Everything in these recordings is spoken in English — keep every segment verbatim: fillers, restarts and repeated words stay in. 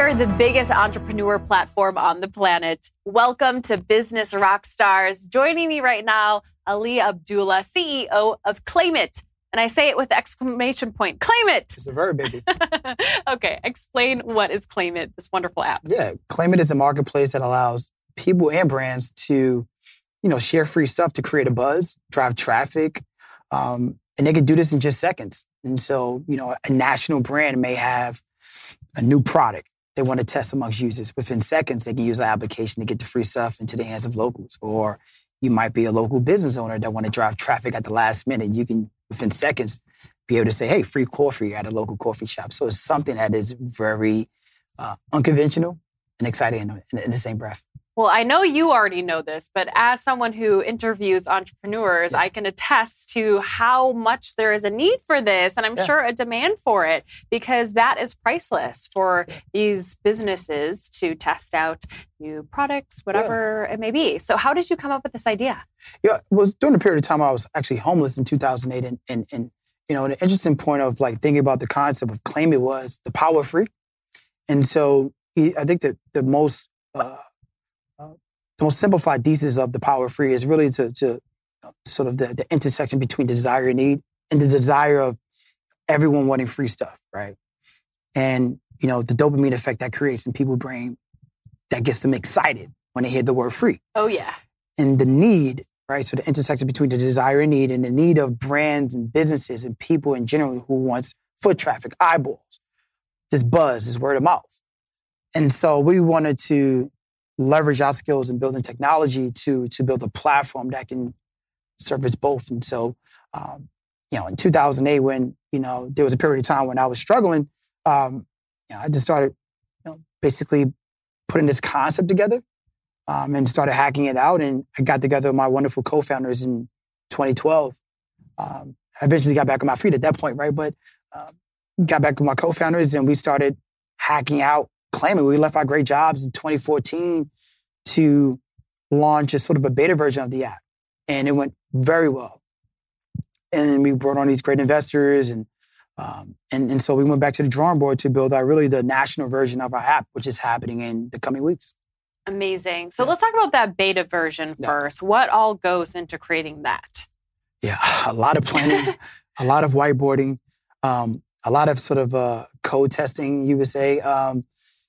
are the biggest entrepreneur platform on the planet. Welcome to Business Rockstars. Joining me right now, Ali Abdullah, C E O of Claim It. And I say it with exclamation point. Claim it! It's a verb, baby. Okay, explain what is Claim It, this wonderful app. Yeah, Claim It is a marketplace that allows people and brands to, you know, share free stuff to create a buzz, drive traffic, um, and they can do this in just seconds. And so, you know, a national brand may have a new product they want to test amongst users. Within seconds, they can use the application to get the free stuff into the hands of locals. Or you might be a local business owner that want to drive traffic at the last minute. You can, within seconds, be able to say, hey, free coffee at a local coffee shop. So it's something that is very uh, unconventional and exciting in, in, in the same breath. Well, I know you already know this, but as someone who interviews entrepreneurs, yeah. I can attest to how much there is a need for this, and I'm yeah. sure a demand for it, because that is priceless for yeah. these businesses to test out new products, whatever yeah. it may be. So how did you come up with this idea? Yeah, it was during a period of time I was actually homeless in two thousand eight, and, and, and you know, an interesting point of like thinking about the concept of Claim It was the power of free. And so I think that the most uh, The most simplified thesis of the power of free is really to, to sort of the, the intersection between desire and need and the desire of everyone wanting free stuff, right? And, you know, the dopamine effect that creates in people's brain that gets them excited when they hear the word free. Oh, yeah. And the need, right? So the intersection between the desire and need and the need of brands and businesses and people in general who wants foot traffic, eyeballs, this buzz, this word of mouth. And so we wanted to leverage our skills in building technology to, to build a platform that can service both. And so, um, you know, in two thousand eight, when, you know, there was a period of time when I was struggling, um, you know, I just started, you know, basically putting this concept together um, and started hacking it out. And I got together with my wonderful co-founders in twenty twelve. Um, I eventually got back on my feet at that point, right? But uh, got back with my co-founders and we started hacking out Claim It. We left our great jobs in twenty fourteen to launch a sort of a beta version of the app. And it went very well. And we brought on these great investors. And, um, and, and so we went back to the drawing board to build out really the national version of our app, which is happening in the coming weeks. Amazing. So yeah. let's talk about that beta version yeah. first. What all goes into creating that? Yeah, a lot of planning, a lot of whiteboarding, um, a lot of sort of uh, code testing, you would say. Um,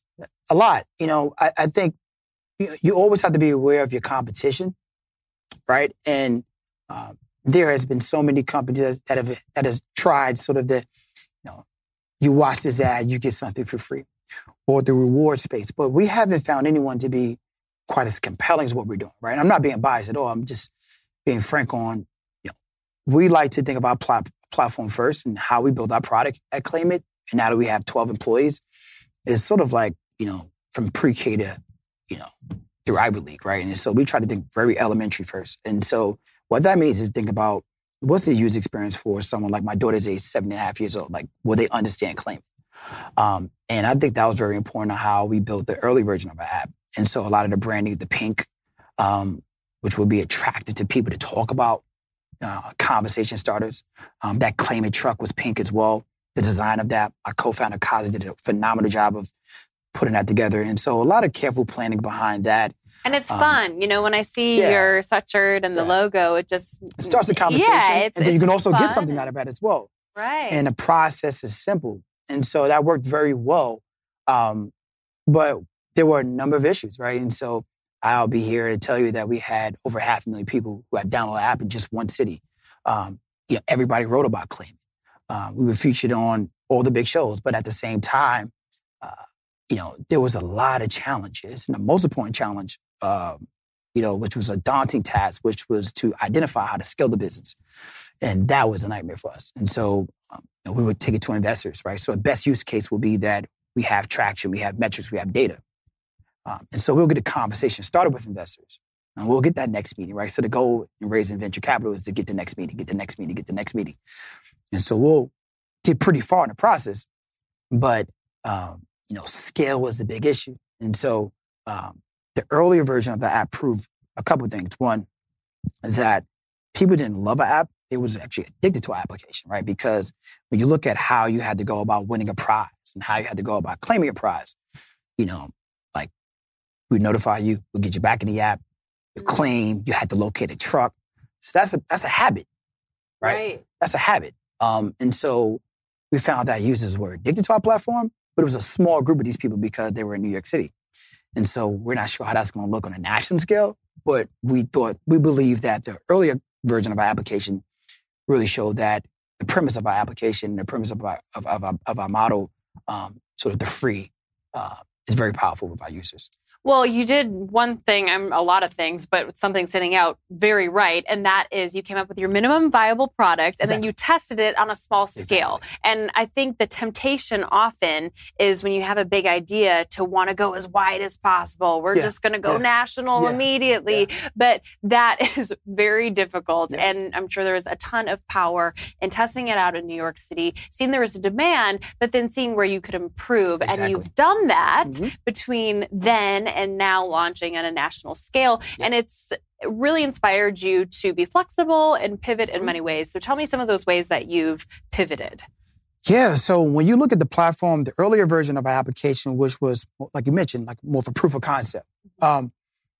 A lot. You know, I, I think you, you always have to be aware of your competition, right? And um, there has been so many companies that have that has tried sort of the, you know, you watch this ad, you get something for free, or the reward space. But we haven't found anyone to be quite as compelling as what we're doing, right? I'm not being biased at all. I'm just being frank on, you know, we like to think about plat- platform first and how we build our product at Claim It. And now that we have twelve employees, it's sort of like, you know, from pre-K to, you know, through Ivy League, right? And so we try to think very elementary first. And so what that means is think about what's the user experience for someone like my daughter's age, seven and a half years old? Like, will they understand Claim It? Um, and I think that was very important on how we built the early version of our app. And so a lot of the branding, the pink, um, which would be attracted to people to talk about uh, conversation starters. Um, that Claim It truck was pink as well. The design of that, our co-founder Kazi did a phenomenal job of putting that together. And so a lot of careful planning behind that. And it's um, fun. You know, when I see yeah. your sweatshirt and the yeah. logo, it just... It starts a conversation. Yeah, it's, and then it's you can also fun. get something out of that as well. Right. And the process is simple. And so that worked very well. Um, but there were a number of issues, right? And so I'll be here to tell you that we had over half a million people who had downloaded the app in just one city. Um, you know, everybody wrote about Claim It. Um, we were featured on all the big shows, but at the same time, uh, you know, there was a lot of challenges. And the most important challenge, um, you know, which was a daunting task, which was to identify how to scale the business. And that was a nightmare for us. And so um, you know, we would take it to investors, right? So a best use case will be that we have traction, we have metrics, we have data. Um, and so we'll get a conversation started with investors. And we'll get that next meeting, right? So the goal in raising venture capital is to get the next meeting, get the next meeting, get the next meeting. And so we'll get pretty far in the process. But, um, you know, scale was the big issue. And so um, the earlier version of the app proved a couple of things. One, that people didn't love an app. They was actually addicted to our application, right? Because when you look at how you had to go about winning a prize and how you had to go about claiming a prize, you know, like we notify you, we get you back in the app, you claim, you had to locate a truck. So that's a that's a habit, right? Right. That's a habit. Um, and so we found that users were addicted to our platform, but it was a small group of these people because they were in New York City. And so we're not sure how that's going to look on a national scale, but we thought, we believe that the earlier version of our application really showed that the premise of our application, the premise of our, of, of, our, of our model, um, sort of the free, uh, is very powerful with our users. Well, you did one thing, um, a lot of things, but something standing out very right, and that is you came up with your minimum viable product, and exactly. then you tested it on a small scale. Exactly. And I think the temptation often is when you have a big idea to want to go as wide as possible. We're yeah. just going to go yeah. national yeah. immediately. Yeah. But that is very difficult, yeah. and I'm sure there was a ton of power in testing it out in New York City, seeing there was a demand, but then seeing where you could improve. Exactly. And you've done that mm-hmm. between then and now launching on a national scale. Yeah. And it's really inspired you to be flexible and pivot in many ways. So tell me some of those ways that you've pivoted. Yeah, so when you look at the platform, the earlier version of our application, which was, like you mentioned, like more of a proof of concept, um,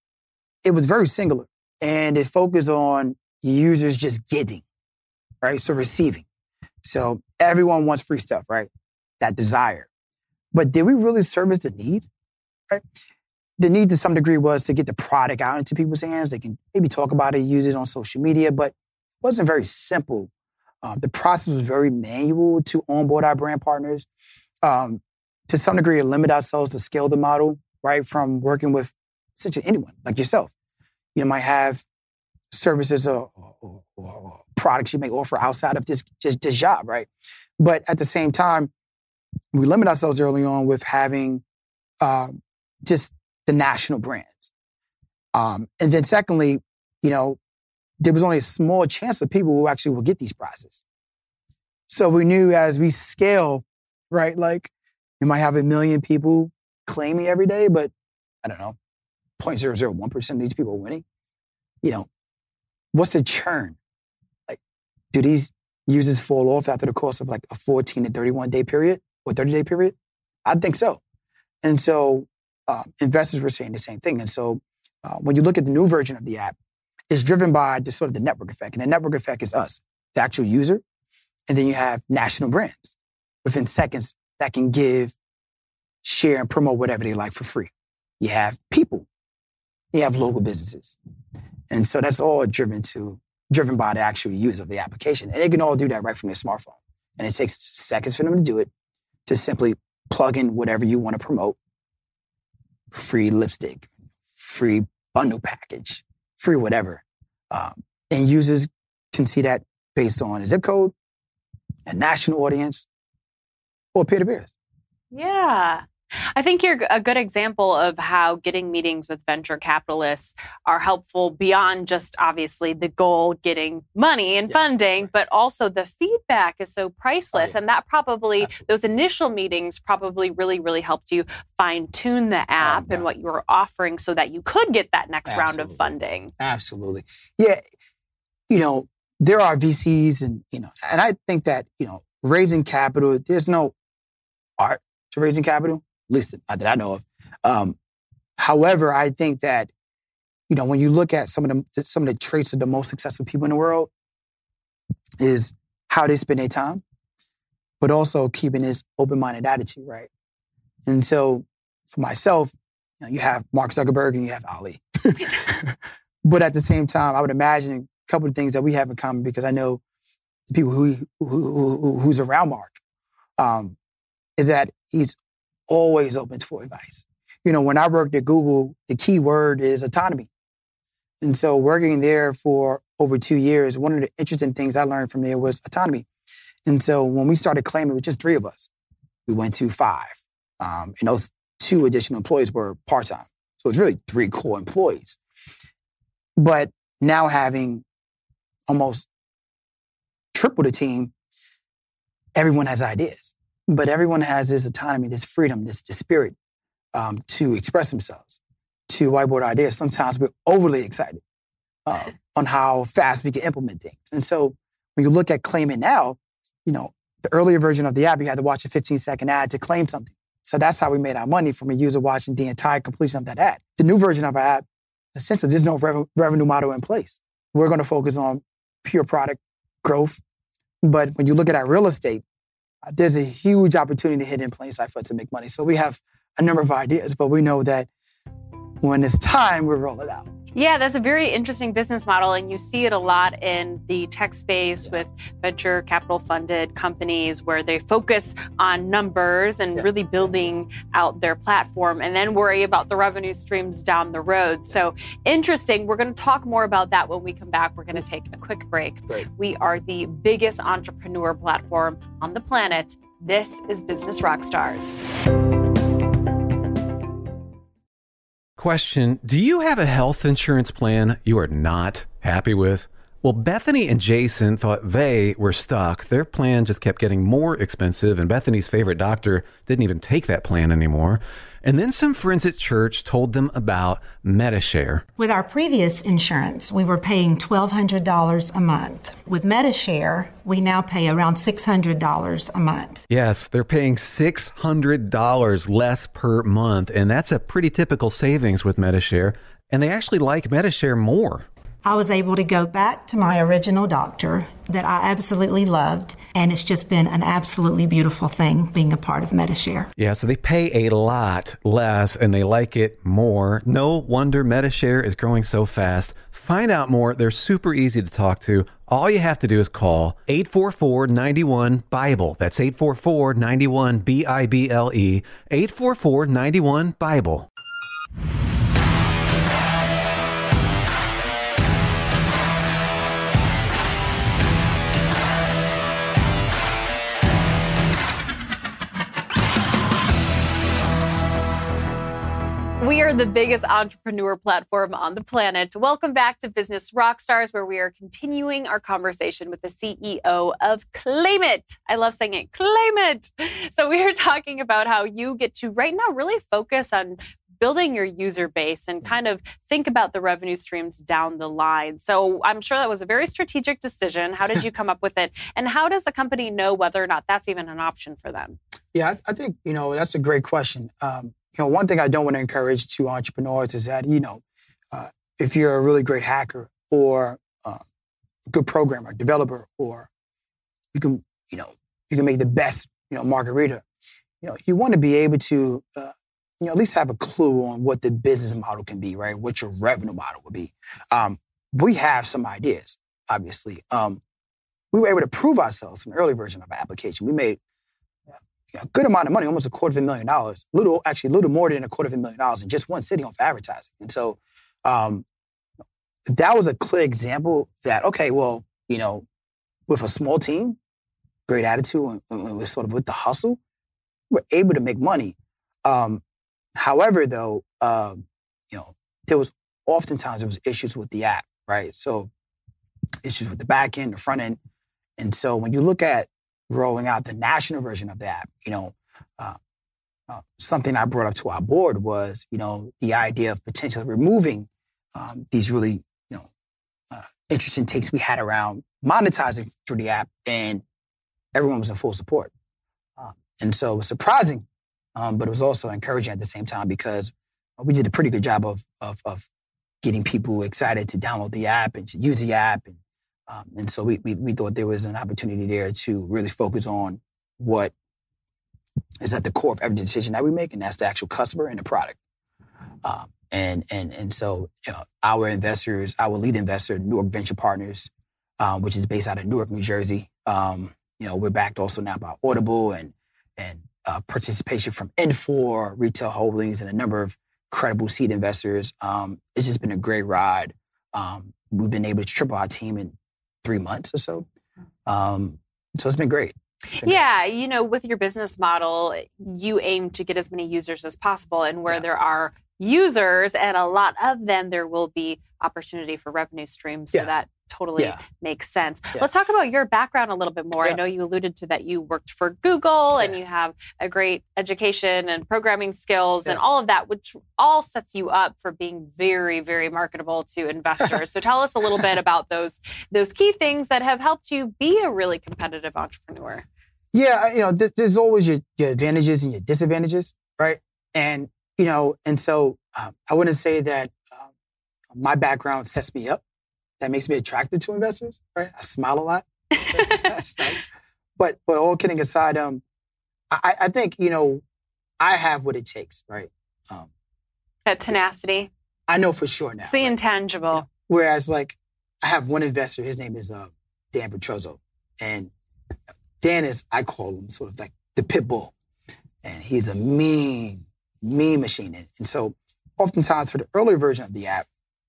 it was very singular. And it focused on users just getting, right? So receiving. So everyone wants free stuff, right? That desire. But did we really service the need, right? The need to some degree was to get the product out into people's hands. They can maybe talk about it, use it on social media, but it wasn't very simple. Uh, the process was very manual to onboard our brand partners. Um, to some degree, it limited ourselves to scale the model, right? From working with essentially anyone, like yourself. You might have services or, or, or products you may offer outside of this, just this job, right? But at the same time, we limit ourselves early on with having uh, just the national brands. Um, and then secondly, you know, there was only a small chance of people who actually will get these prizes. So we knew as we scale, right, like you might have a million people claiming every day, but I don't know, zero point zero zero one percent of these people are winning. You know, what's the churn? Like, do these users fall off after the course of like a fourteen to thirty-one day period or thirty day period? I think so. And so uh, investors were saying the same thing. And so uh, when you look at the new version of the app, it's driven by the sort of the network effect. And the network effect is us, the actual user. And then you have national brands within seconds that can give, share, and promote whatever they like for free. You have people. You have local businesses. And so that's all driven to driven by the actual user of the application. And they can all do that right from their smartphone. And it takes seconds for them to do it, to simply plug in whatever you want to promote. Free lipstick, free bundle package, free whatever. Um, and users can see that based on a zip code, a national audience, or peer-to-peers. Yeah. I think you're a good example of how getting meetings with venture capitalists are helpful beyond just obviously the goal, getting money and yeah, funding, right. but also the feedback is so priceless. Oh, yeah. And that probably, Absolutely. those initial meetings probably really, really helped you fine tune the app oh, and what you were offering so that you could get that next Absolutely. round of funding. Absolutely. Yeah. You know, there are V Cs and, you know, and I think that, you know, raising capital, there's no art to raising capital. At least not that I know of. Um, however, I think that, you know, when you look at some of the some of the traits of the most successful people in the world is how they spend their time, but also keeping this open-minded attitude, right? And so for myself, you know, you have Mark Zuckerberg and you have Ali. But at the same time, I would imagine a couple of things that we have in common because I know the people who, who, who who's around Mark um, is that he's always open for advice. You know, when I worked at Google, the key word is autonomy. And so working there for over two years, one of the interesting things I learned from there was autonomy. And so when we started claiming, it was just three of us. We went to five. Um, and those two additional employees were part-time. So it's really three core employees. But now having almost triple the team, everyone has ideas. But everyone has this autonomy, this freedom, this, this spirit um, to express themselves, to whiteboard ideas. Sometimes we're overly excited uh, on how fast we can implement things. And so when you look at Claim It Now, you know, the earlier version of the app, you had to watch a fifteen second ad to claim something. So that's how we made our money, from a user watching the entire completion of that ad. The new version of our app, essentially, there's no rev- revenue model in place. We're going to focus on pure product growth. But when you look at our real estate, uh, there's a huge opportunity hidden in plain sight for us to make money. So we have a number of ideas, but we know that when it's time, we'll roll it out. Yeah, that's a very interesting business model, and you see it a lot in the tech space yeah. with venture capital funded companies where they focus on numbers and yeah. really building out their platform and then worry about the revenue streams down the road. So interesting. We're going to talk more about that when we come back. We're going to take a quick break. Great. We are the biggest entrepreneur platform on the planet. This is Business Rockstars. Question, do you have a health insurance plan you are not happy with? Well, Bethany and Jason thought they were stuck. Their plan just kept getting more expensive, and Bethany's favorite doctor didn't even take that plan anymore. And then some friends at church told them about Medi-Share. With our previous insurance, we were paying twelve hundred dollars a month. With Medi-Share, we now pay around six hundred dollars a month. Yes, they're paying six hundred dollars less per month, and that's a pretty typical savings with Medi-Share. And they actually like Medi-Share more. I was able to go back to my original doctor that I absolutely loved, and it's just been an absolutely beautiful thing being a part of Medi-Share. Yeah, so they pay a lot less and they like it more. No wonder Medi-Share is growing so fast. Find out more. They're super easy to talk to. All you have to do is call eight four four, nine one, BIBLE. That's eight four four, nine one, B I B L E, eight four four, nine one, BIBLE. We are the biggest entrepreneur platform on the planet. Welcome back to Business Rockstars, where we are continuing our conversation with the C E O of Claim It. I love saying it, Claim It. So we are talking about how you get to right now really focus on building your user base and kind of think about the revenue streams down the line. So I'm sure that was a very strategic decision. How did you come up with it? And how does the company know whether or not that's even an option for them? Yeah, I, I think, you know, that's a great question. Um, You know, one thing I don't want to encourage to entrepreneurs is that, you know, uh, if you're a really great hacker or uh, a good programmer, developer, or you can, you know, you can make the best, you know, margarita, you know, you want to be able to, uh, you know, at least have a clue on what the business model can be, right? What your revenue model would be. Um, we have some ideas, obviously. Um, we were able to prove ourselves from the early version of our application. We made a good amount of money, almost a quarter of a million dollars, little, actually a little more than a quarter of a million dollars in just one city off advertising. And so um, that was a clear example that, okay, well, you know, with a small team, great attitude, and, and sort of with the hustle, we're able to make money. Um, however, though, um, you know, there was oftentimes there was issues with the app, right? So issues with the back end, the front end. And so when you look at rolling out the national version of the app, you know, uh, uh, something I brought up to our board was, you know, the idea of potentially removing um, these really, you know, uh, interesting takes we had around monetizing through the app, and everyone was in full support. Uh, and so it was surprising, um, but it was also encouraging at the same time, because we did a pretty good job of, of, of getting people excited to download the app and to use the app. And Um, and so we, we we thought there was an opportunity there to really focus on what is at the core of every decision that we make, and that's the actual customer and the product. Um, and and and so you know, our investors, our lead investor, Newark Venture Partners, um, which is based out of Newark, New Jersey. Um, you know, we're backed also now by Audible and and uh, participation from N four, Retail Holdings, and a number of credible seed investors. Um, it's just been a great ride. Um, we've been able to triple our team in three months or so. Um, so it's been great. It's been yeah, great. You know, with your business model, you aim to get as many users as possible. And where yeah. there are users and a lot of them, there will be opportunity for revenue streams. So Yeah. that totally Yeah. makes sense. Yeah. Let's talk about your background a little bit more. Yeah. I know you alluded to that you worked for Google Yeah. and you have a great education and programming skills Yeah. and all of that, which all sets you up for being very, very marketable to investors. So tell us a little bit about those, those key things that have helped you be a really competitive entrepreneur. Yeah, you know, th- there's always your, your advantages and your disadvantages, right? And, you know, and so um, I wouldn't say that um, my background sets me up. That makes me attracted to investors, right? I smile a lot. That's, that's nice. But, but all kidding aside, um, I, I think, you know, I have what it takes, right? Um, that tenacity. I know for sure now. It's the right? intangible. You know, whereas, like, I have one investor, his name is uh, Dan Petrozzo. And Dan is, I call him sort of like the pit bull. And he's a mean, mean machine. And, and so oftentimes for the earlier version of the app,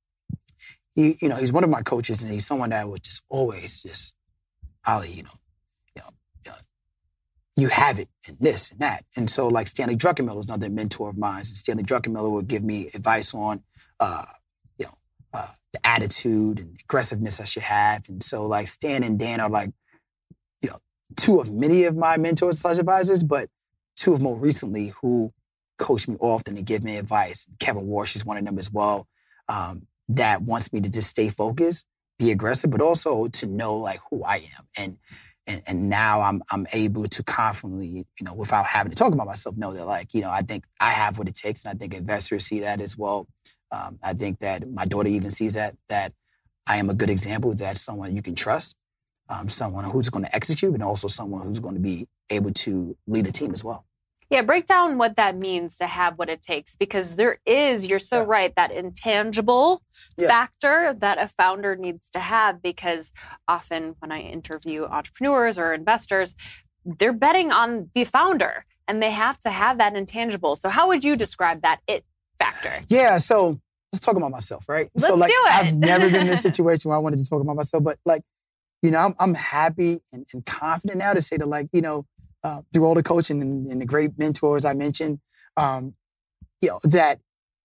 he, you know, he's one of my coaches and he's someone that would just always just, Ali, you know, you know, you know, you have it and this and that. And so like Stanley Druckenmiller is another mentor of mine. And Stanley Druckenmiller would give me advice on, uh, you know, uh, the attitude and aggressiveness I should have. And so like Stan and Dan are like, you know, two of many of my mentors slash advisors, but two of more recently who coach me often and give me advice. Kevin Walsh is one of them as well, um, that wants me to just stay focused, be aggressive, but also to know like who I am. And and, and now I'm I'm able to confidently, you know, without having to talk about myself, know that like, you know, I think I have what it takes. And I think investors see that as well. Um, I think that my daughter even sees that, that I am a good example, that someone you can trust. Um, someone who's going to execute and also someone who's going to be able to lead a team as well. Yeah, break down what that means to have what it takes, because there is, you're so yeah. right, that intangible yeah. factor that a founder needs to have, because often when I interview entrepreneurs or investors, they're betting on the founder and they have to have that intangible. So how would you describe that it factor? Yeah, so let's talk about myself, right? Let's so like do it. I've never been in a situation where I wanted to talk about myself, but like, you know, I'm, I'm happy and, and confident now to say that, like, you know, uh, through all the coaching and, and the great mentors I mentioned, um, you know, that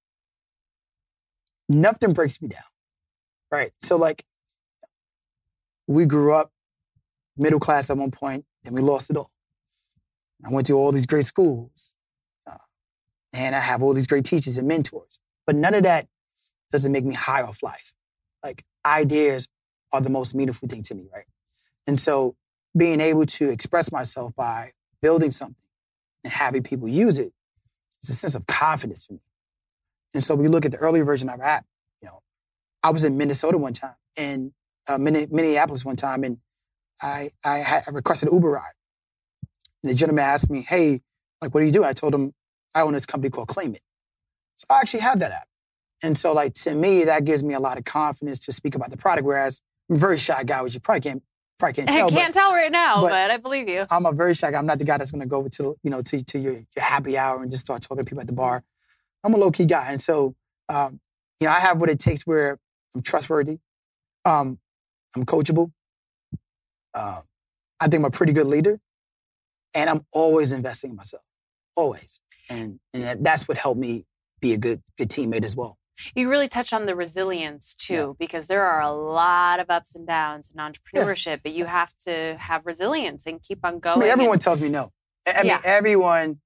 nothing breaks me down, right? So, like, we grew up middle class at one point, and we lost it all. I went to all these great schools, uh, and I have all these great teachers and mentors, but none of that doesn't make me high off life. Like, ideas are the most meaningful thing to me, right? And so being able to express myself by building something and having people use it is a sense of confidence for me. And so we look at the earlier version of our app, you know, I was in Minnesota one time, and uh, Minneapolis one time, and I, I, had, I requested an Uber ride. And the gentleman asked me, hey, like, what do you do? I told him, I own this company called Claim It. So I actually have that app. And so, like, to me, that gives me a lot of confidence to speak about the product, whereas I'm a very shy guy, which you probably can't, probably can't tell. I can't but, tell right now, but, but I believe you. I'm a very shy guy. I'm not the guy that's going to go over to, you know, to, to your, your happy hour and just start talking to people at the bar. I'm a low-key guy. And so, um, you know, I have what it takes where I'm trustworthy. Um, I'm coachable. Uh, I think I'm a pretty good leader. And I'm always investing in myself. Always. And, and that's what helped me be a good, good teammate as well. You really touch on the resilience too, yeah. because there are a lot of ups and downs in entrepreneurship, yeah. but you have to have resilience and keep on going. I mean, everyone and, tells me no. I mean, yeah. everyone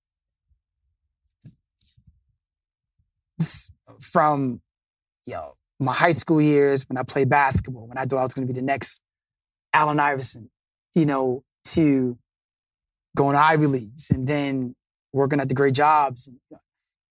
from, you know, my high school years when I played basketball, when I thought I was going to be the next Allen Iverson, you know, to going to Ivy Leagues and then working at the great jobs. And, you know,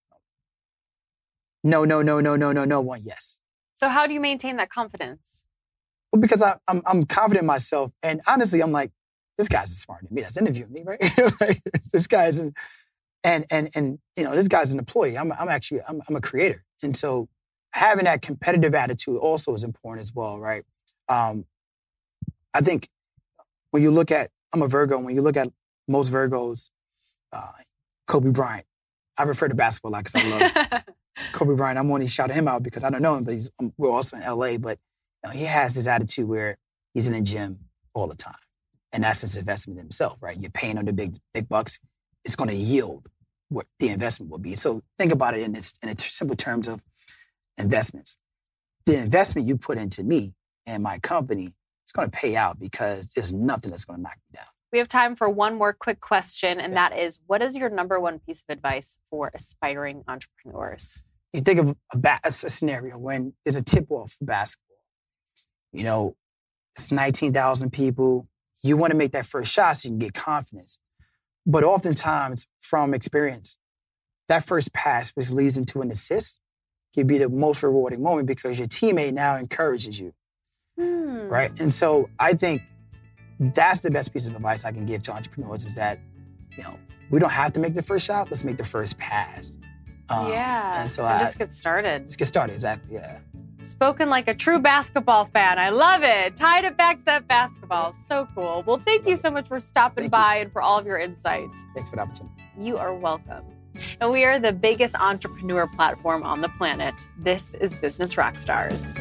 No, no, no, no, no, no, no, one yes. So how do you maintain that confidence? Well, because I, I'm I'm confident in myself. And honestly, I'm like, this guy's smarter than me. That's interviewing me, right? Like, this guy's, an, and, and, and, you know, this guy's an employee. I'm, I'm actually, I'm, I'm a creator. And so having that competitive attitude also is important as well, right? Um, I think when you look at, I'm a Virgo, when you look at most Virgos, uh, Kobe Bryant, I refer to basketball a lot because I love Kobe Bryant. I'm only shouting him out because I don't know him, but he's, um, we're also in L A. But you know, he has this attitude where he's in the gym all the time. And that's his investment in himself, right? You're paying him the big big bucks. It's going to yield what the investment will be. So think about it in this, in simple terms of investments. The investment you put into me and my company, it's going to pay out because there's nothing that's going to knock me down. We have time for one more quick question, and that is, what is your number one piece of advice for aspiring entrepreneurs? You think of a, ba- a scenario when there's a tip-off for basketball. You know, it's nineteen thousand people. you want to make that first shot so you can get confidence. But oftentimes, from experience, that first pass, which leads into an assist, can be the most rewarding moment because your teammate now encourages you, hmm. right? And so I think that's the best piece of advice I can give to entrepreneurs is that, you know, we don't have to make the first shot. Let's make the first pass. Um, yeah, and so and I, just get started. Let's get started, exactly, yeah. Spoken like a true basketball fan. I love it. Tied it back to that basketball. So cool. Well, thank you so much for stopping thank by you. and for all of your insights. Thanks for the opportunity. You are welcome. And we are the biggest entrepreneur platform on the planet. This is Business Rockstars.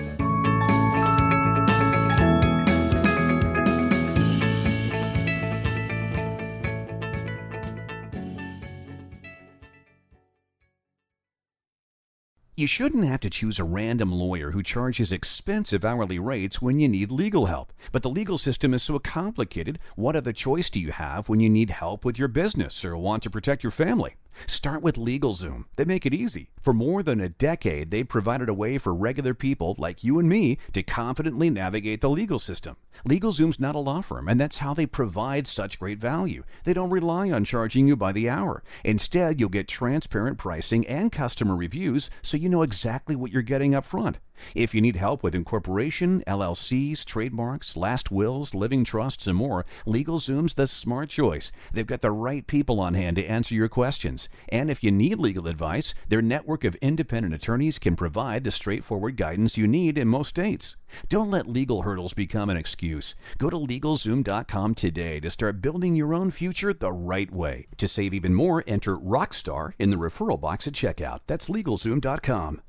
You shouldn't have to choose a random lawyer who charges expensive hourly rates when you need legal help. But the legal system is so complicated, what other choice do you have when you need help with your business or want to protect your family? Start with LegalZoom. They make it easy. For more than a decade, they've provided a way for regular people like you and me to confidently navigate the legal system. LegalZoom's not a law firm, and that's how they provide such great value. They don't rely on charging you by the hour. Instead, you'll get transparent pricing and customer reviews so you know exactly what you're getting up front. If you need help with incorporation, L L Cs, trademarks, last wills, living trusts, and more, LegalZoom's the smart choice. They've got the right people on hand to answer your questions. And if you need legal advice, their network of independent attorneys can provide the straightforward guidance you need in most states. Don't let legal hurdles become an excuse. Go to LegalZoom dot com today to start building your own future the right way. To save even more, enter Rockstar in the referral box at checkout. That's LegalZoom dot com.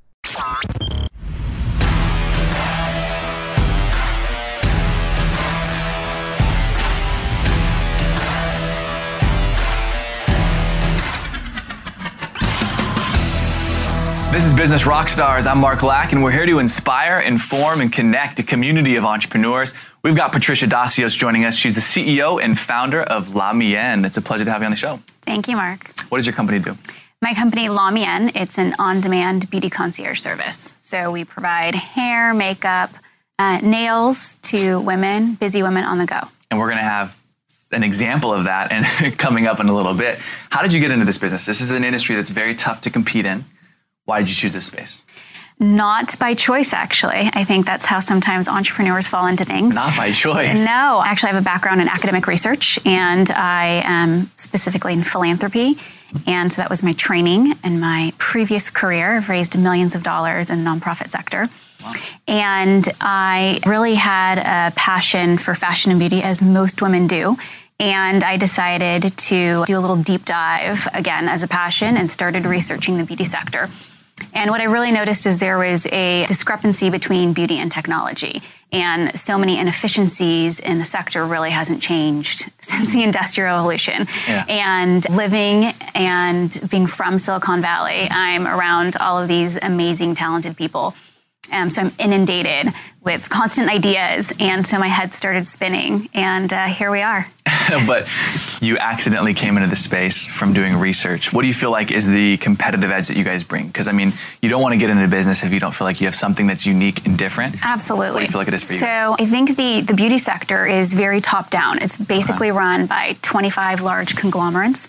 This is Business Rockstars. I'm Mark Lack, and we're here to inspire, inform, and connect a community of entrepreneurs. We've got Patricia Dacios joining us. She's the C E O and founder of La Mienne. It's a pleasure to have you on the show. Thank you, Mark. What does your company do? My company, La Mienne, it's an on-demand beauty concierge service. So we provide hair, makeup, uh, nails to women, busy women on the go. And we're going to have an example of that and coming up in a little bit. How did you get into this business? This is an industry that's very tough to compete in. Why did you choose this space? Not by choice, actually. I think that's how sometimes entrepreneurs fall into things. Not by choice. No. Actually, I have a background in academic research, and I am specifically in philanthropy. And so that was my training and my previous career. I've raised millions of dollars in the nonprofit sector. Wow. And I really had a passion for fashion and beauty, as most women do. And I decided to do a little deep dive, again, as a passion, and started researching the beauty sector. And what I really noticed is there was a discrepancy between beauty and technology. And so many inefficiencies in the sector really hasn't changed since the Industrial Revolution. Yeah. And living and being from Silicon Valley, I'm around all of these amazing, talented people. Um, so I'm inundated with constant ideas. And so my head started spinning. And uh, here we are. But you accidentally came into the space from doing research. What do you feel like is the competitive edge that you guys bring? Because, I mean, you don't want to get into business if you don't feel like you have something that's unique and different. Absolutely. What do you feel like it is for you? So I think the, the beauty sector is very top down. It's basically uh-huh. run by twenty-five large conglomerates.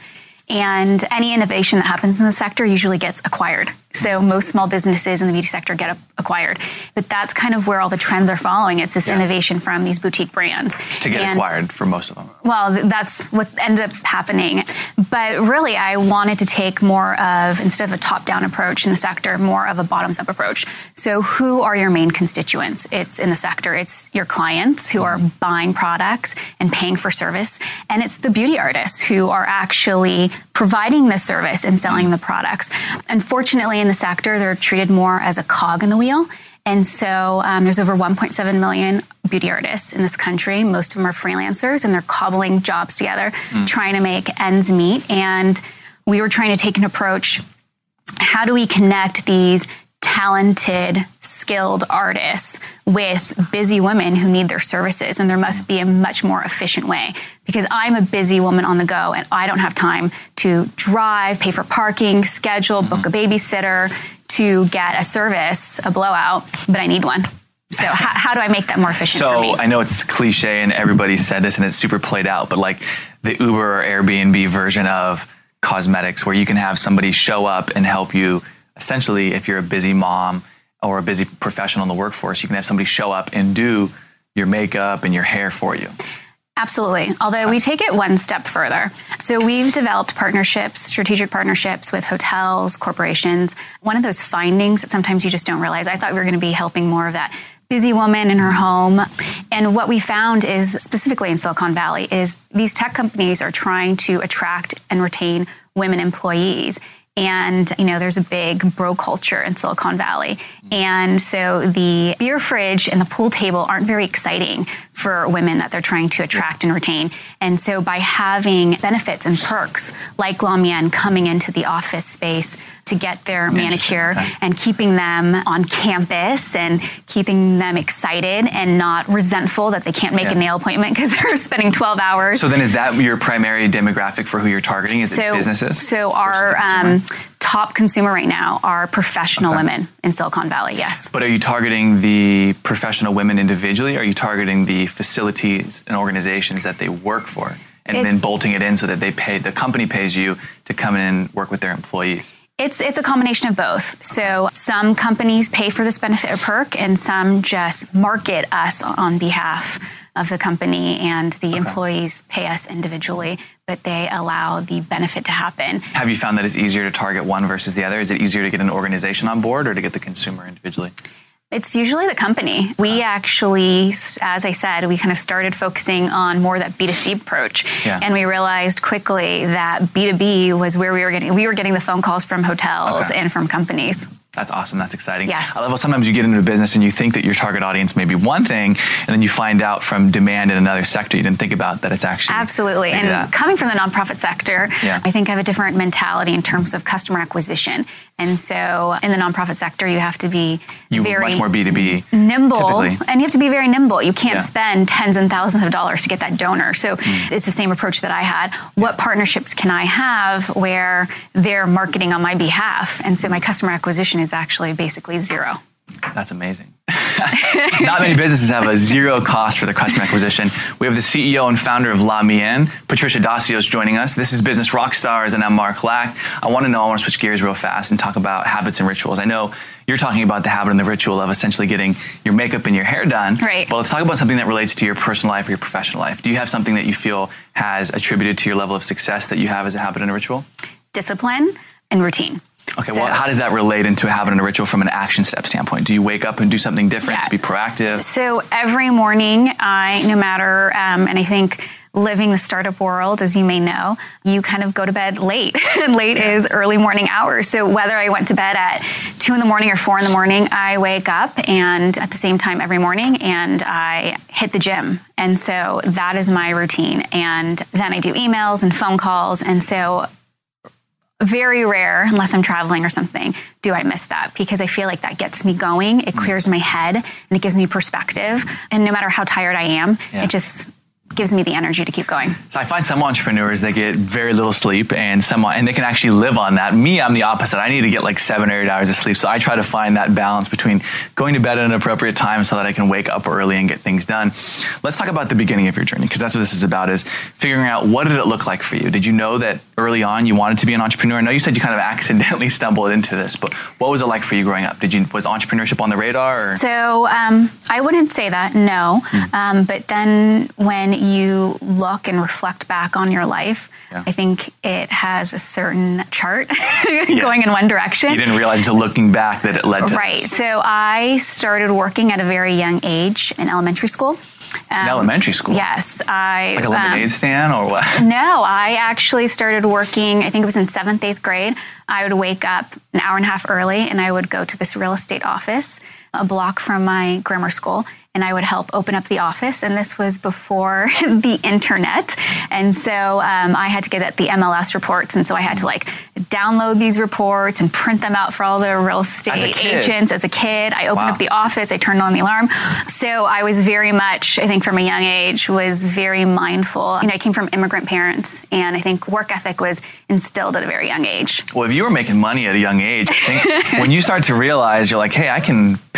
And any innovation that happens in the sector usually gets acquired. So most small businesses in the beauty sector get acquired. But that's kind of where all the trends are following. It's this yeah. innovation from these boutique brands. To get and, acquired for most of them. Well, that's what ended up happening. But really, I wanted to take more of, instead of a top-down approach in the sector, more of a bottoms-up approach. So who are your main constituents? It's in the sector. It's your clients who are buying products and paying for service. And it's the beauty artists who are actually providing the service and selling the products. Unfortunately, in the sector, they're treated more as a cog in the wheel. And so um, there's over one point seven million beauty artists in this country. Most of them are freelancers, and they're cobbling jobs together, mm. trying to make ends meet. And we were trying to take an approach. How do we connect these talented, skilled artists with busy women who need their services? And there must be a much more efficient way, because I'm a busy woman on the go and I don't have time to drive, pay for parking, schedule, book a babysitter to get a service, a blowout, but I need one. So how, how do I make that more efficient so for me? I know it's cliche and everybody said this and it's super played out, but like the Uber or Airbnb version of cosmetics where you can have somebody show up and help you. Essentially, if you're a busy mom or a busy professional in the workforce, you can have somebody show up and do your makeup and your hair for you. Absolutely. Although we take it one step further. So we've developed partnerships, strategic partnerships with hotels, corporations. One of those findings that sometimes you just don't realize, I thought we were going to be helping more of that busy woman in her home. And what we found is, specifically in Silicon Valley, is these tech companies are trying to attract and retain women employees. And, you know, there's a big bro culture in Silicon Valley. And so the beer fridge and the pool table aren't very exciting for women that they're trying to attract and retain. And so by having benefits and perks like La Mienne coming into the office space to get their manicure okay. and keeping them on campus and keeping them excited and not resentful that they can't make yeah. a nail appointment because they're spending twelve hours. So then is that your primary demographic for who you're targeting? Is so, it businesses? So our um, top consumer right now are professional okay. women in Silicon Valley, yes. But are you targeting the professional women individually? Or are you targeting the facilities and organizations that they work for and it, then bolting it in so that they pay, the company pays you to come in and work with their employees? It's it's a combination of both. So some companies pay for this benefit or perk and some just market us on behalf of the company and the okay. employees pay us individually, but they allow the benefit to happen. Have you found that it's easier to target one versus the other? Is it easier to get an organization on board or to get the consumer individually? It's usually the company. We actually, as I said, we kind of started focusing on more that B two C approach. Yeah. And we realized quickly that B two B was where we were getting, we were getting the phone calls from hotels okay. and from companies. That's awesome. That's exciting. Yes. I love how sometimes you get into a business and you think that your target audience may be one thing, and then you find out from demand in another sector you didn't think about that it's actually absolutely. And that. Coming from the nonprofit sector, yeah. I think I have a different mentality in terms of customer acquisition. And so in the nonprofit sector, you have to be you very much more B two B nimble, typically. And you have to be very nimble. You can't yeah. spend tens and thousands of dollars to get that donor. So mm. it's the same approach that I had. What yeah. partnerships can I have where they're marketing on my behalf? And so my customer acquisition is actually basically zero. That's amazing. Not many businesses have a zero cost for their customer acquisition. We have the C E O and founder of La Mienne, Patricia Dacios, joining us. This is Business Rockstars, and I'm Mark Lack. I want to know, I want to switch gears real fast and talk about habits and rituals. I know you're talking about the habit and the ritual of essentially getting your makeup and your hair done. Right. But let's talk about something that relates to your personal life or your professional life. Do you have something that you feel has attributed to your level of success that you have as a habit and a ritual? Discipline and routine. Okay, so, well, how does that relate into a habit and a ritual from an action step standpoint? Do you wake up and do something different yeah. to be proactive? So every morning, I, no matter, um, and I think living the startup world, as you may know, you kind of go to bed late. And late yeah. is early morning hours. So whether I went to bed at two in the morning or four in the morning, I wake up and at the same time every morning and I hit the gym. And so that is my routine. And then I do emails and phone calls. And so very rare, unless I'm traveling or something, do I miss that, because I feel like that gets me going. It clears my head and it gives me perspective. And no matter how tired I am, yeah. it just gives me the energy to keep going. So I find some entrepreneurs, they get very little sleep and some, and they can actually live on that. Me, I'm the opposite. I need to get like seven or eight hours of sleep. So I try to find that balance between going to bed at an appropriate time so that I can wake up early and get things done. Let's talk about the beginning of your journey, because that's what this is about, is figuring out what did it look like for you? Did you know that early on you wanted to be an entrepreneur? I know you said you kind of accidentally stumbled into this, but what was it like for you growing up? Did you, was entrepreneurship on the radar? Or? So um, I wouldn't say that, no. Mm. Um, but then when you look and reflect back on your life, yeah. I think it has a certain chart yeah. going in one direction. You didn't realize until looking back that it led to Right. this. So I started working at a very young age in elementary school. Um, in elementary school? Yes. I, like a lemonade um, stand or what? No, I actually started working, I think it was in seventh, eighth grade. I would wake up an hour and a half early and I would go to this real estate office a block from my grammar school. And I would help open up the office. And this was before the internet. And so um, I had to get at the M L S reports. And so I had to like download these reports and print them out for all the real estate as agents. As a kid, I opened wow. up the office. I turned on the alarm. So I was very much, I think from a young age, was very mindful. You know, I came from immigrant parents. And I think work ethic was instilled at a very young age. Well, if you were making money at a young age, I think when you start to realize you're like, hey, I can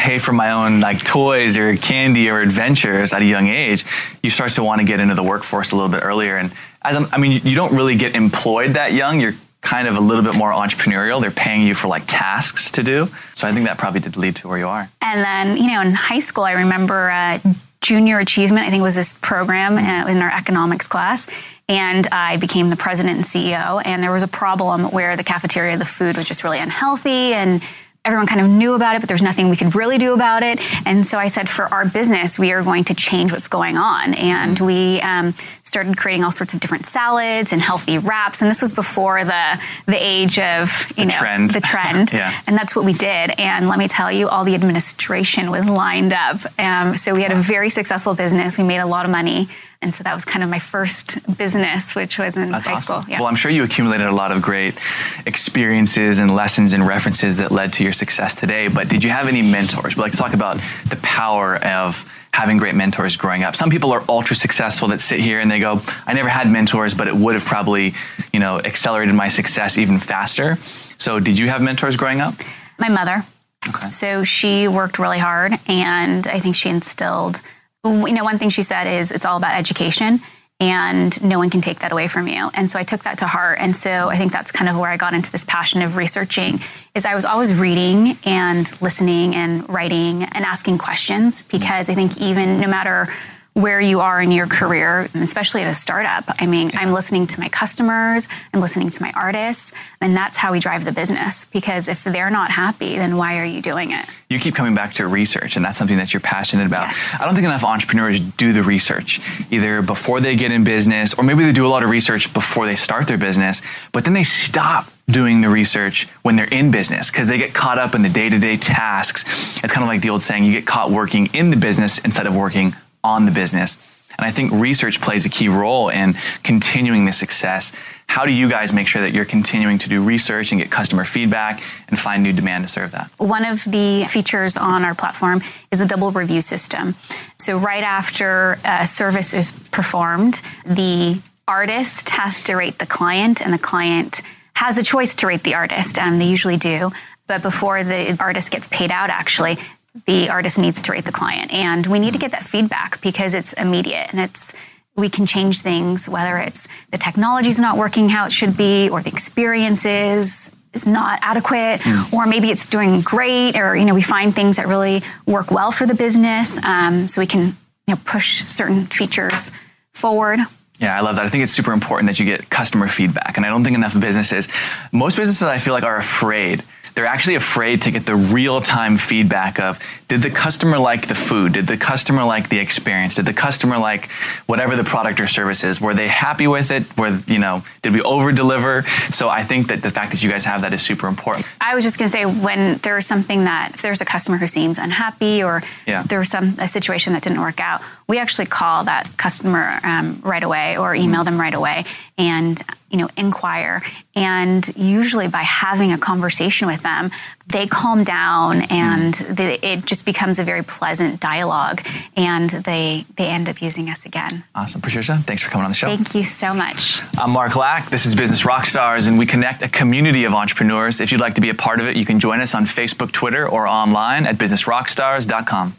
pay for my own like toys or candy or adventures at a young age, you start to want to get into the workforce a little bit earlier. And as I'm, I mean, you don't really get employed that young. You're kind of a little bit more entrepreneurial. They're paying you for like tasks to do. So I think that probably did lead to where you are. And then, you know, in high school, I remember uh, Junior Achievement, I think was this program uh, in our economics class. And I became the president and C E O. And there was a problem where the cafeteria, the food was just really unhealthy, and everyone kind of knew about it, but there's nothing we could really do about it. And so I said, for our business, we are going to change what's going on. And we um, started creating all sorts of different salads and healthy wraps. And this was before the the age of, you the know, trend. the trend. Yeah. And that's what we did. And let me tell you, all the administration was lined up. Um, so we had a very successful business. We made a lot of money. And so that was kind of my first business, which was in That's high awesome. school. Yeah. Well, I'm sure you accumulated a lot of great experiences and lessons and references that led to your success today. But did you have any mentors? We like to talk about the power of having great mentors growing up. Some people are ultra successful that sit here and they go, I never had mentors, but it would have probably, you know, accelerated my success even faster. So did you have mentors growing up? My mother. Okay. So she worked really hard, and I think she instilled, you know, one thing she said is it's all about education, and no one can take that away from you. And so I took that to heart. And so I think that's kind of where I got into this passion of researching, is I was always reading and listening and writing and asking questions, because I think even no matter where you are in your career, especially at a startup, I mean, yeah. I'm listening to my customers, I'm listening to my artists, and that's how we drive the business. Because if they're not happy, then why are you doing it? You keep coming back to research, and that's something that you're passionate about. Yes. I don't think enough entrepreneurs do the research, either before they get in business, or maybe they do a lot of research before they start their business, but then they stop doing the research when they're in business because they get caught up in the day-to-day tasks. It's kind of like the old saying, you get caught working in the business instead of working on the business. And I think research plays a key role in continuing the success. How do you guys make sure that you're continuing to do research and get customer feedback and find new demand to serve that? One of the features on our platform is a double review system. So right after a service is performed, the artist has to rate the client, and the client has a choice to rate the artist. Um, they usually do. But before the artist gets paid out, actually, the artist needs to rate the client. And we need to get that feedback because it's immediate, and it's we can change things, whether it's the technology's not working how it should be, or the experience is, is not adequate, mm. or maybe it's doing great, or, you know, we find things that really work well for the business. Um, so we can, you know, push certain features forward. Yeah, I love that. I think it's super important that you get customer feedback. And I don't think enough businesses, most businesses I feel like are afraid. They're actually afraid to get the real-time feedback of, did the customer like the food? Did the customer like the experience? Did the customer like whatever the product or service is? Were they happy with it? Were, you know, did we over-deliver? So I think that the fact that you guys have that is super important. I was just going to say, when there's something that, if there's a customer who seems unhappy, or yeah. there's some a situation that didn't work out, we actually call that customer um, right away, or email them right away, and, you know, inquire. And usually by having a conversation with them, they calm down, and they, it just becomes a very pleasant dialogue, and they they end up using us again. Awesome. Patricia, thanks for coming on the show. Thank you so much. I'm Mark Lack. This is Business Rockstars, and we connect a community of entrepreneurs. If you'd like to be a part of it, you can join us on Facebook, Twitter, or online at business rockstars dot com.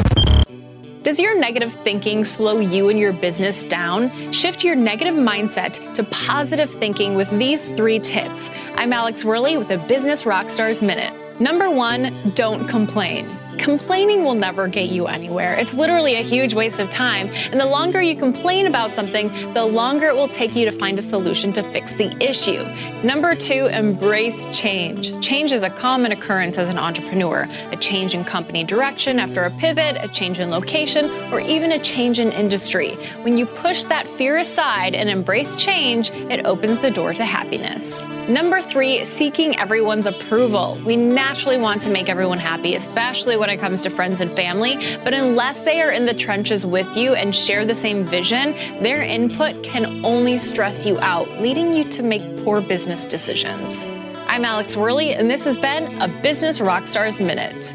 Does your negative thinking slow you and your business down? Shift your negative mindset to positive thinking with these three tips. I'm Alex Worley with the Business Rockstars Minute. Number one, don't complain. Complaining will never get you anywhere. It's literally a huge waste of time. And the longer you complain about something, the longer it will take you to find a solution to fix the issue. Number two, embrace change. Change is a common occurrence as an entrepreneur. A change in company direction after a pivot, a change in location, or even a change in industry. When you push that fear aside and embrace change, it opens the door to happiness. Number three, seeking everyone's approval. We naturally want to make everyone happy, especially when it comes to friends and family, but unless they are in the trenches with you and share the same vision, their input can only stress you out, leading you to make poor business decisions. I'm Alex Worley, and this has been a Business Rockstars Minute.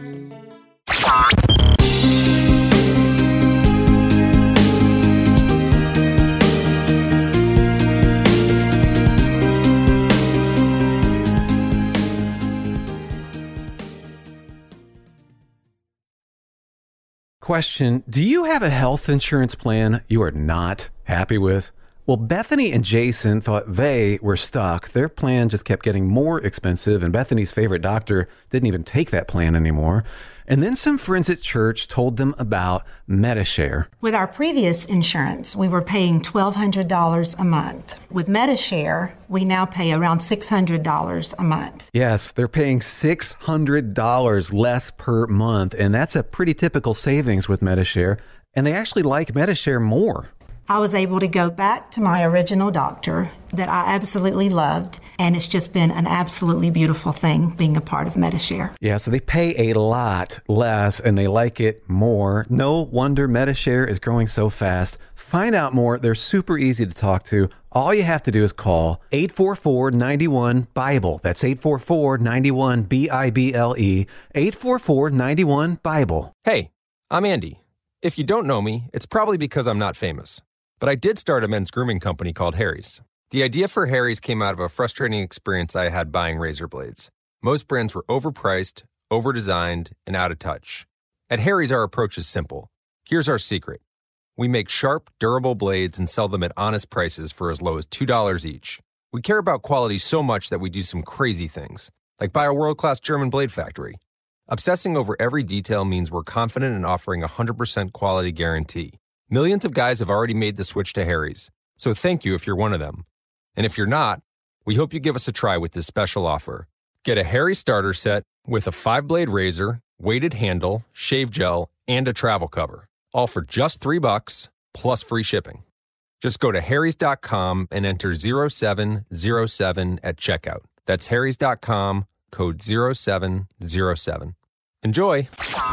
Question, do you have a health insurance plan you are not happy with? Well, Bethany and Jason thought they were stuck. Their plan just kept getting more expensive, and Bethany's favorite doctor didn't even take that plan anymore. And then some friends at church told them about Medi-Share. With our previous insurance, we were paying twelve hundred dollars a month. With Medi-Share, we now pay around six hundred dollars a month. Yes, they're paying six hundred dollars less per month, and that's a pretty typical savings with Medi-Share. And they actually like Medi-Share more. I was able to go back to my original doctor that I absolutely loved, and it's just been an absolutely beautiful thing being a part of Medi-Share. Yeah, so they pay a lot less and they like it more. No wonder Medi-Share is growing so fast. Find out more. They're super easy to talk to. All you have to do is call eight four four, nine one, BIBLE. That's eight four four, nine one, B I B L E, eight four four, nine one, BIBLE. Hey, I'm Andy. If you don't know me, it's probably because I'm not famous. But I did start a men's grooming company called Harry's. The idea for Harry's came out of a frustrating experience I had buying razor blades. Most brands were overpriced, overdesigned, and out of touch. At Harry's, our approach is simple. Here's our secret. We make sharp, durable blades and sell them at honest prices for as low as two dollars each. We care about quality so much that we do some crazy things, like buy a world-class German blade factory. Obsessing over every detail means we're confident in offering a one hundred percent quality guarantee. Millions of guys have already made the switch to Harry's, so thank you if you're one of them. And if you're not, we hope you give us a try with this special offer. Get a Harry's starter set with a five-blade razor, weighted handle, shave gel, and a travel cover, all for just three bucks plus free shipping. Just go to harrys dot com and enter zero seven zero seven at checkout. That's harrys dot com, code zero seven zero seven. Enjoy!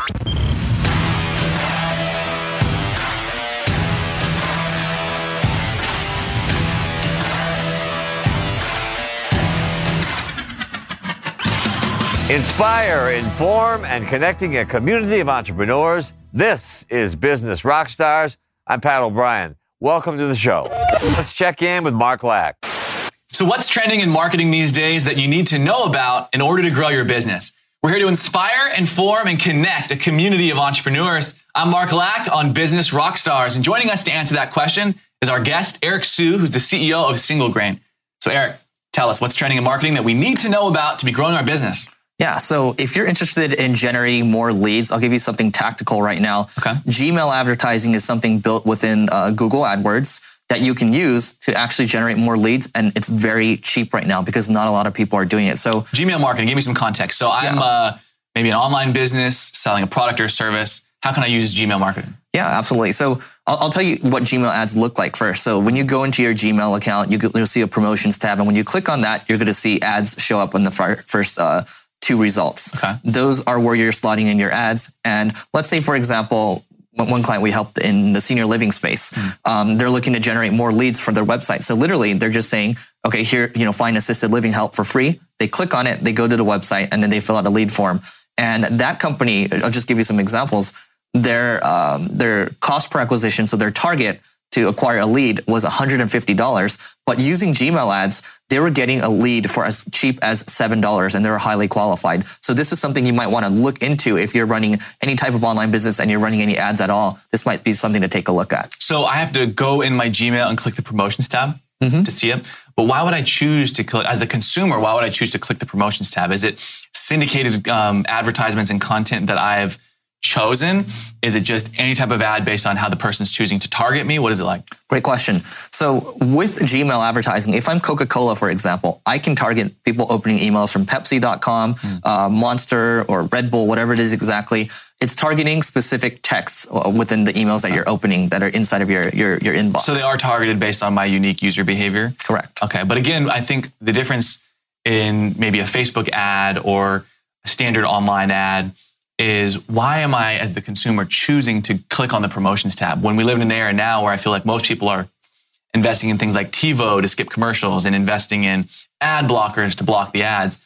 Inspire, inform, and connecting a community of entrepreneurs. This is Business Rockstars. I'm Pat O'Brien. Welcome to the show. Let's check in with Mark Lack. So what's trending in marketing these days that you need to know about in order to grow your business? We're here to inspire, inform, and connect a community of entrepreneurs. I'm Mark Lack on Business Rockstars, and joining us to answer that question is our guest, Eric Siu, who's the C E O of Single Grain. So Eric, tell us what's trending in marketing that we need to know about to be growing our business. Yeah, so if you're interested in generating more leads, I'll give you something tactical right now. Okay. Gmail advertising is something built within uh, Google AdWords that you can use to actually generate more leads, and it's very cheap right now because not a lot of people are doing it. So Gmail marketing, give me some context. So I'm yeah. uh, maybe an online business selling a product or service. How can I use Gmail marketing? Yeah, absolutely. So I'll, I'll tell you what Gmail ads look like first. So when you go into your Gmail account, you, you'll see a promotions tab, and when you click on that, you're going to see ads show up on the first uh, two results. Okay. Those are where you're slotting in your ads. And let's say, for example, one client we helped in the senior living space, mm. um, they're looking to generate more leads for their website. So literally they're just saying, okay, here, you know, find assisted living help for free. They click on it, they go to the website, and then they fill out a lead form. And that company, I'll just give you some examples. Their, um, their cost per acquisition, so their target to acquire a lead was one hundred fifty dollars, but using Gmail ads, they were getting a lead for as cheap as seven dollars, and they were highly qualified. So this is something you might want to look into if you're running any type of online business and you're running any ads at all. This might be something to take a look at. So I have to go in my Gmail and click the promotions tab mm-hmm. to see it. But why would I choose to click, as the consumer, why would I choose to click the promotions tab? Is it syndicated um, advertisements and content that I've chosen? Is it just any type of ad based on how the person's choosing to target me? What is it like? Great question. So with Gmail advertising, if I'm Coca-Cola, for example, I can target people opening emails from Pepsi dot com, mm. uh, Monster, or Red Bull, whatever it is exactly. It's targeting specific texts within the emails that you're opening that are inside of your, your, your inbox. So they are targeted based on my unique user behavior? Correct. Okay. But again, I think the difference in maybe a Facebook ad or a standard online ad is why am I, as the consumer, choosing to click on the promotions tab? When we live in an era now where I feel like most people are investing in things like TiVo to skip commercials and investing in ad blockers to block the ads,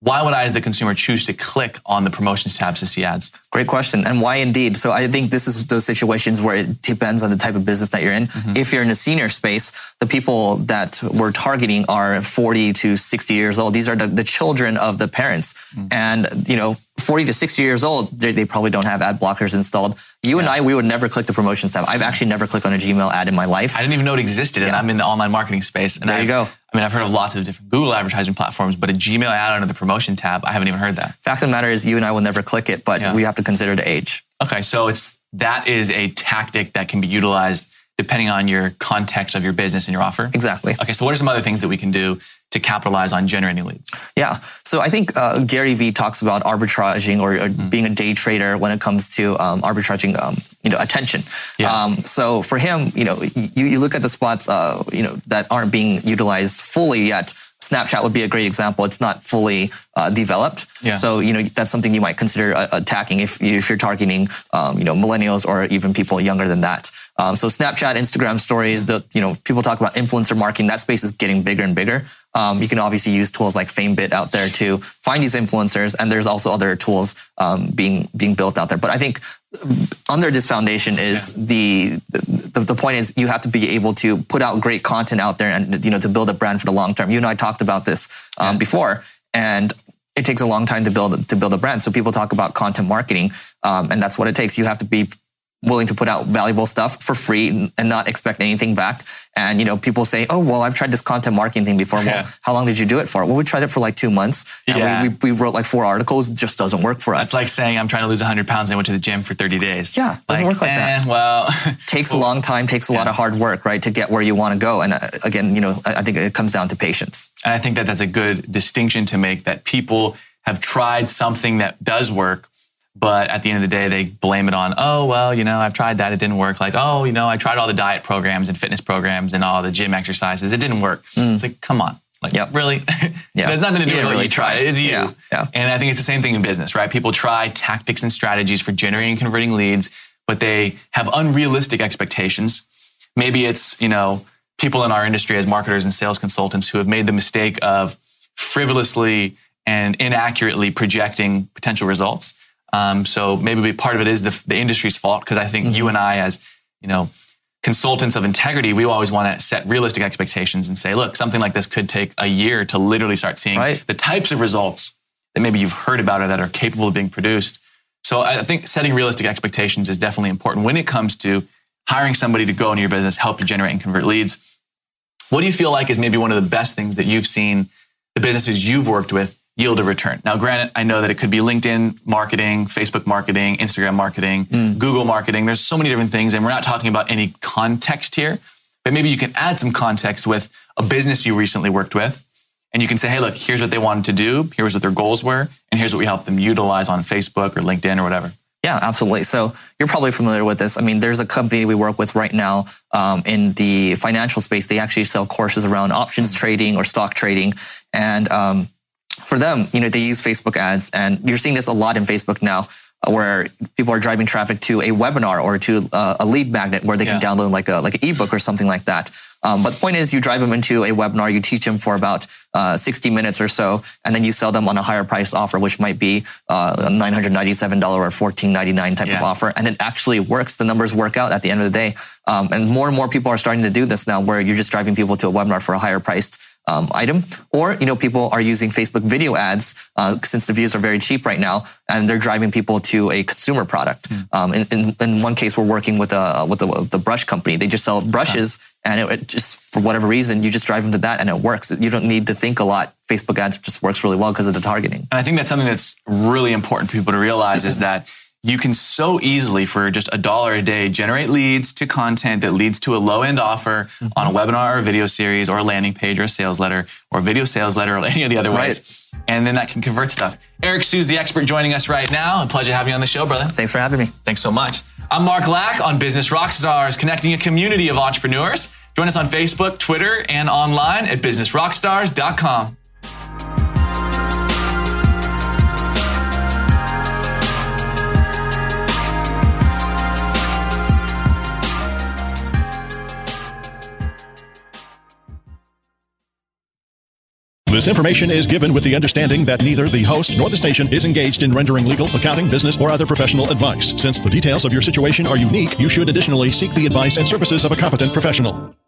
why would I, as the consumer, choose to click on the promotions tabs to see ads? Great question. And why indeed? So I think this is those situations where it depends on the type of business that you're in. Mm-hmm. If you're in a senior space, the people that we're targeting are forty to sixty years old. These are the, the children of the parents. Mm-hmm. And, you know, forty to sixty years old, they, they probably don't have ad blockers installed. You yeah. and I, we would never click the promotions tab. I've actually never clicked on a Gmail ad in my life. I didn't even know it existed, yeah. and I'm in the online marketing space. And there I've, you go. I mean, I've heard of lots of different Google advertising platforms, but a Gmail ad under the promotion tab, I haven't even heard that. Fact of the matter is, you and I will never click it, but yeah. we have to consider the age. Okay, so it's that is a tactic that can be utilized depending on your context of your business and your offer? Exactly. Okay, so what are some other things that we can do to capitalize on generating leads? Yeah, so I think uh, Gary Vee talks about arbitraging or, or mm-hmm. being a day trader when it comes to um, arbitraging, um, you know, attention. Yeah. Um, so for him, you know, you, you look at the spots, uh, you know, that aren't being utilized fully yet. Snapchat would be a great example. It's not fully uh, developed. Yeah. So, you know, that's something you might consider uh, attacking if, if you're targeting, um, you know, millennials or even people younger than that. Um, so Snapchat, Instagram stories, the, you know, people talk about influencer marketing. That space is getting bigger and bigger. Um, you can obviously use tools like FameBit out there to find these influencers. And there's also other tools um, being being built out there. But I think under this foundation is yeah. the, the the point is you have to be able to put out great content out there and, you know, to build a brand for the long term. You and I talked about this um, yeah. before, and it takes a long time to build to build a brand. So people talk about content marketing, um, and that's what it takes. You have to be willing to put out valuable stuff for free and not expect anything back. And, you know, people say, oh, well, I've tried this content marketing thing before. Well, yeah. how long did you do it for? Well, we tried it for like two months. And yeah. we, we, we wrote like four articles. It just doesn't work for us. It's like saying I'm trying to lose one hundred pounds and I went to the gym for thirty days. Yeah, doesn't like, work like eh, that. Well, takes a long time, takes a yeah. lot of hard work, right, to get where you want to go. And uh, again, you know, I, I think it comes down to patience. And I think that that's a good distinction to make, that people have tried something that does work, but at the end of the day, they blame it on, oh, well, you know, I've tried that. It didn't work. Like, oh, you know, I tried all the diet programs and fitness programs and all the gym exercises. It didn't work. Mm. It's like, come on. Like, yep. really? Yeah. There's nothing to do with what you tried. It's you. Yeah. Yeah. And I think it's the same thing in business, right? People try tactics and strategies for generating and converting leads, but they have unrealistic expectations. Maybe it's, you know, people in our industry as marketers and sales consultants who have made the mistake of frivolously and inaccurately projecting potential results. Um, so maybe part of it is the, the industry's fault, because I think mm-hmm. you and I, as you know, consultants of integrity, we always want to set realistic expectations and say, look, something like this could take a year to literally start seeing right. the types of results that maybe you've heard about or that are capable of being produced. So I think setting realistic expectations is definitely important when it comes to hiring somebody to go into your business, help you generate and convert leads. What do you feel like is maybe one of the best things that you've seen the businesses you've worked with yield a return? Now, granted, I know that it could be LinkedIn marketing, Facebook marketing, Instagram marketing, mm. Google marketing. There's so many different things, and we're not talking about any context here, but maybe you can add some context with a business you recently worked with, and you can say, hey, look, here's what they wanted to do, here's what their goals were, and here's what we helped them utilize on Facebook or LinkedIn or whatever. Yeah, absolutely. So you're probably familiar with this. I mean, there's a company we work with right now um, in the financial space. They actually sell courses around options trading or stock trading, and um, for them, you know, they use Facebook ads, and you're seeing this a lot in Facebook now, where people are driving traffic to a webinar or to uh, a lead magnet where they can yeah. download like a like an ebook or something like that. Um, but the point is, you drive them into a webinar, you teach them for about uh, sixty minutes or so, and then you sell them on a higher price offer, which might be uh, a nine hundred ninety-seven dollars or fourteen ninety-nine type yeah. of offer, and it actually works. The numbers work out at the end of the day, um, and more and more people are starting to do this now, where you're just driving people to a webinar for a higher priced Um, item. Or, you know, people are using Facebook video ads uh, since the views are very cheap right now, and they're driving people to a consumer product. Mm. Um, in, in, in one case, we're working with a with the, the brush company. They just sell brushes, yeah. and it, it just for whatever reason, you just drive them to that, and it works. You don't need to think a lot. Facebook ads just works really well because of the targeting. And I think that's something that's really important for people to realize is that you can so easily, for just a dollar a day, generate leads to content that leads to a low-end offer mm-hmm. on a webinar or a video series or a landing page or a sales letter or a video sales letter or any of the other right. ways. And then that can convert stuff. Eric Siu's the expert joining us right now. A pleasure having you on the show, brother. Thanks for having me. Thanks so much. I'm Mark Lack on Business Rockstars, connecting a community of entrepreneurs. Join us on Facebook, Twitter, and online at business rockstars dot com. This information is given with the understanding that neither the host nor the station is engaged in rendering legal, accounting, business, or other professional advice. Since the details of your situation are unique, you should additionally seek the advice and services of a competent professional.